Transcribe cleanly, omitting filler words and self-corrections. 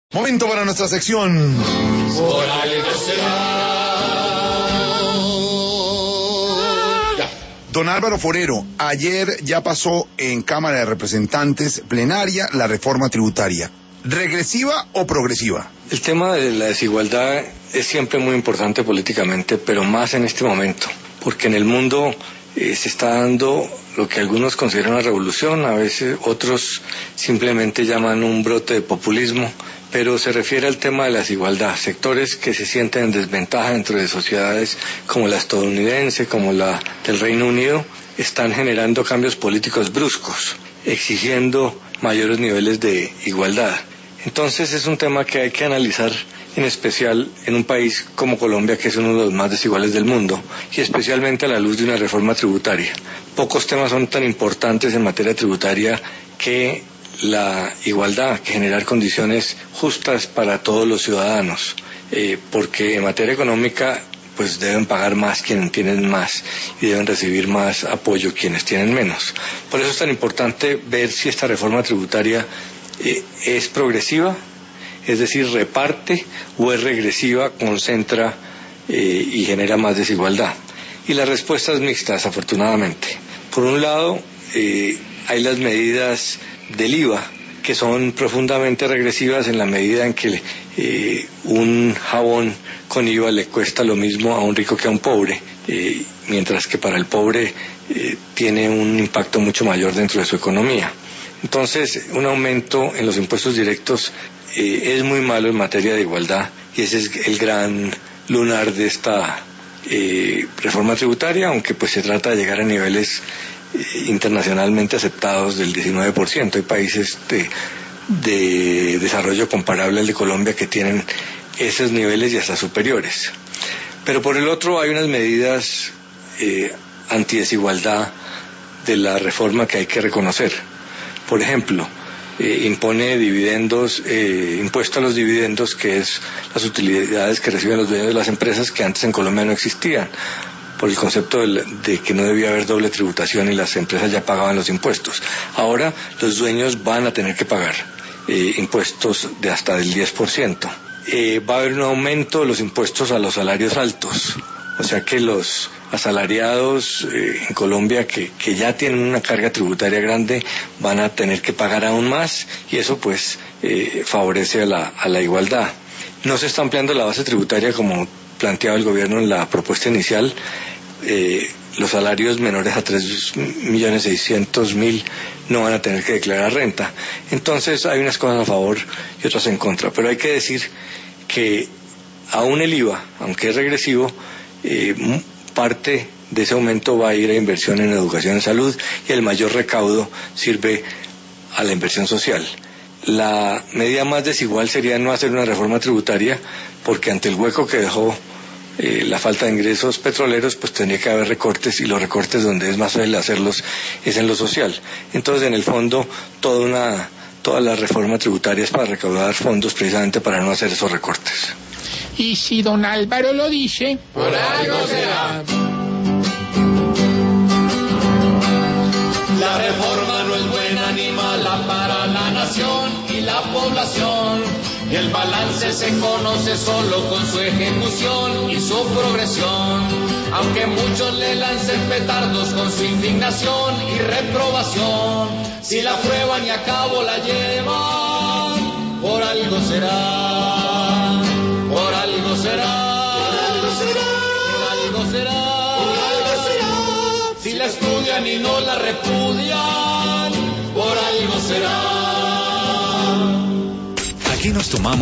Momento para nuestra sección. Por algo será. Don Álvaro Forero, ayer ya pasó en Cámara de Representantes plenaria la reforma tributaria. ¿Regresiva o progresiva? El tema de la desigualdad es siempre muy importante políticamente, pero más en este momento, porque en el mundo se está dando lo que algunos consideran una revolución, a veces otros simplemente llaman un brote de populismo, pero se refiere al tema de la desigualdad. Sectores que se sienten en desventaja dentro de sociedades como la estadounidense, como la del Reino Unido, están generando cambios políticos bruscos, exigiendo mayores niveles de igualdad. Entonces es un tema que hay que analizar, en especial en un país como Colombia, que es uno de los más desiguales del mundo, y especialmente a la luz de una reforma tributaria. Pocos temas son tan importantes en materia tributaria que la igualdad, que generar condiciones justas para todos los ciudadanos, porque en materia económica pues deben pagar más quienes tienen más y deben recibir más apoyo quienes tienen menos. Por eso es tan importante ver si esta reforma tributaria es progresiva, es decir, reparte, o es regresiva, concentra y genera más desigualdad. Y la respuesta es mixta, desafortunadamente. Por un lado, hay las medidas del IVA, que son profundamente regresivas en la medida en que un jabón con IVA le cuesta lo mismo a un rico que a un pobre, mientras que para el pobre tiene un impacto mucho mayor dentro de su economía. Entonces, un aumento en los impuestos directos es muy malo en materia de igualdad, y ese es el gran lunar de esta reforma tributaria, aunque pues se trata de llegar a niveles internacionalmente aceptados del 19%. Hay países de desarrollo comparable al de Colombia que tienen esos niveles y hasta superiores. Pero por el otro hay unas medidas antidesigualdad de la reforma que hay que reconocer. Por ejemplo, impone dividendos, impuesto a los dividendos, que es las utilidades que reciben los dueños de las empresas, que antes en Colombia no existían, por el concepto de que no debía haber doble tributación y las empresas ya pagaban los impuestos. Ahora los dueños van a tener que pagar impuestos de hasta del 10%. Va a haber un aumento de los impuestos a los salarios altos, o sea que los asalariados en Colombia que ya tienen una carga tributaria grande van a tener que pagar aún más, y eso pues favorece a la igualdad. No se está ampliando la base tributaria como planteaba el gobierno en la propuesta inicial. Los salarios menores a 3.600.000 no van a tener que declarar renta. Entonces hay unas cosas a favor y otras en contra, pero hay que decir que aún el IVA, aunque es regresivo, parte de ese aumento va a ir a inversión en educación y salud, y el mayor recaudo sirve a la inversión social. La medida más desigual sería no hacer una reforma tributaria, porque ante el hueco que dejó la falta de ingresos petroleros, pues tendría que haber recortes, y los recortes donde es más fácil hacerlos es en lo social. Entonces, en el fondo, toda la reforma tributaria es para recaudar fondos precisamente para no hacer esos recortes. Y si don Álvaro lo dice, por algo será. La reforma no es buena ni mala para la nación y la población. El balance se conoce solo con su ejecución y su progresión. Aunque muchos le lancen petardos con su indignación y reprobación, si la prueban y a cabo la llevan, por algo será. Por algo será. Por algo será. Por algo será. Por algo será. Si la estudian y no la repudian, por algo será. Aquí nos tomamos